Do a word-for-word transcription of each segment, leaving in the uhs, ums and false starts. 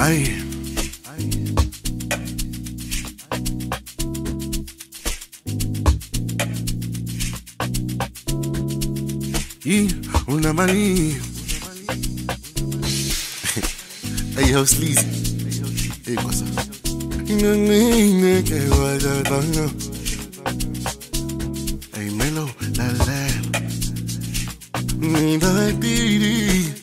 Aye. Y una mani. Hey, yo, Sleazy. Hey, what's up? Hey, Melo, la la. Nida didi.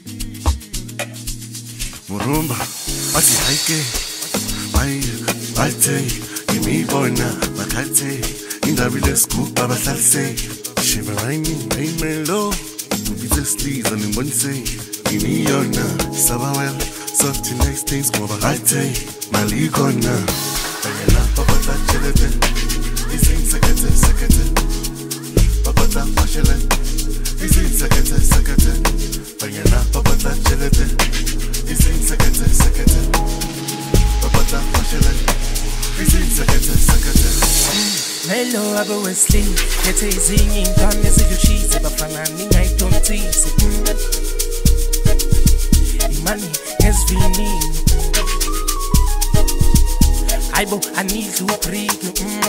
Murumba, ati haike. Ay, alte. Imi bona, bakate. Indabile scoop, baba salse. Shiveraini, hey Melo. Ubite Sleazy, and in one say. Imi yona, sabawel. Soft next things, go over alte. Maligona. Ayana, papata chelete. Isin sekete, sekete. Papata mashele. Isin sekete, sekete. Ayana, papata chelete. Isin sekete, sekete. Papata mashele. Isin sekete, sekete. Melo abo Wesley, yete izingi ngane zijuchize bafana ninga itontisi. Imani hezvini. Aibo I need to breathe.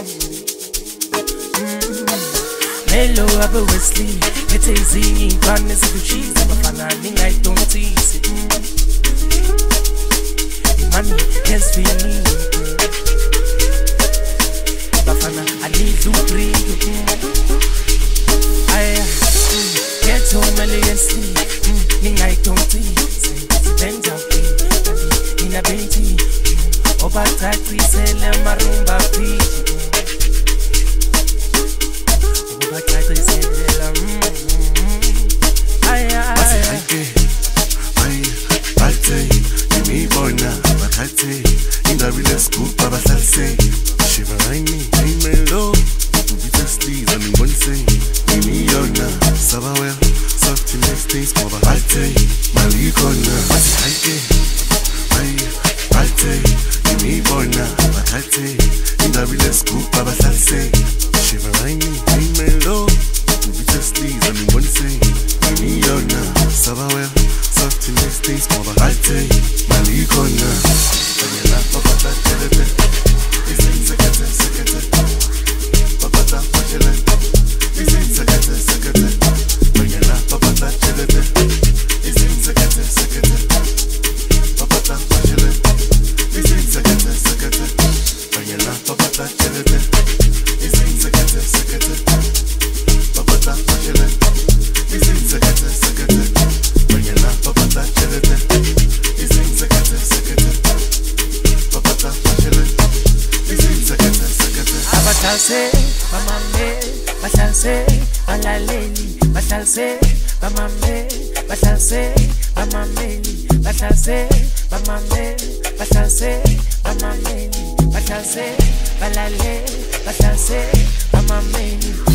Melo abo Wesley, yete izingi ngane zijuchize bafana ninga itontisi. Imani hezvini. I need to breathe. I get so many sleep. I don't see. Depends on me. In a baby. Over taxi, sell a marumba fish. Over taxi, sell a I, I, I, I take me boy now, but I take in the real scoop, Baba Salse. Shiveraini, hey Melo, Ubite Sleazy, and in one say, Imi yona, Sabawel, soft next things, Baba Alte, Maligona, Ati Haike, Aye, Alte, Imi boy now, but I take in the real scoop, Baba Salse. Shiveraini, hey Melo, Ubite Sleazy, and in one say, Imi yona, Sabawel, soft next things, Baba Alte, Maligona, Ayana, Papa, Telete. Isin sekete, sekete. Papata mashele. Isin sekete, sekete. Bayana papata chelete. Isin sekete, sekete. Papata mashele. Isin sekete, sekete. Bayana papata chelete. Isin sekete, sekete. Papata mashele. Isin sekete, sekete. Bayana papata chelete. Isin sekete, sekete. Papata mashele. Bashalse, bamame, bashalse, balaleli, bashalse, bamame, bashalse, bamameli, bashalse, bamame, bashalse, bamameli, bashalse, balale, bashalse, bamameli.